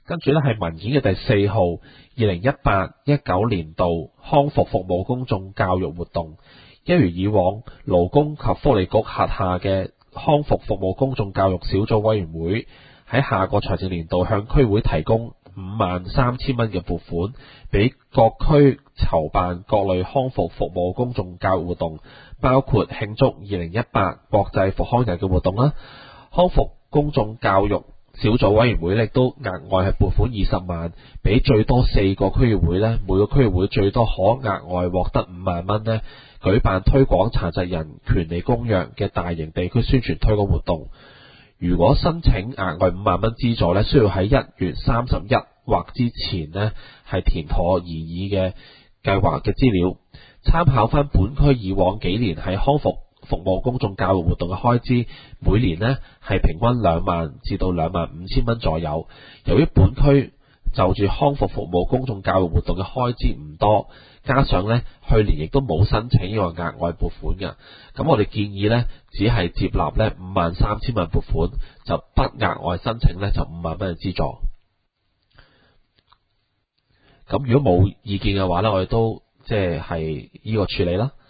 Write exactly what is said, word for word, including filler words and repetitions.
跟住咧係文件嘅第四號，二零一八一九年度康復服務公眾教育活動。一如以往，勞工及福利局轄下嘅康復服務公眾教育小組委員會喺下個財政年度向區會提供五萬三千蚊嘅撥款，俾各區籌辦各類康復服務公眾教育活動，包括慶祝二零一八國際復康日嘅活動啦。康復公眾教育小組委員會亦都額外係撥款二十萬，俾最多四個區議會咧，每個區議會最多可額外獲得五萬蚊咧，舉辦推廣殘疾人權利公約嘅大型地區宣傳推廣活動。如果申請額外五萬蚊資助咧，需要喺一月三十一或之前咧係填妥擬議嘅計劃嘅資料。參考翻本區以往幾年喺康復服務公眾教育活動嘅開支，每年呢係平均兩萬至到兩萬五千蚊左右。由於本區就住康復服務公眾教育活動嘅開支唔多，加上呢去年亦都冇申請呢個額外撥款嘅，咁我哋建議呢只係接納呢五萬三千蚊撥款，就不額外申請呢就五萬蚊嘅資助。咁如果冇意見嘅話呢，我哋都即係係呢個處理啦。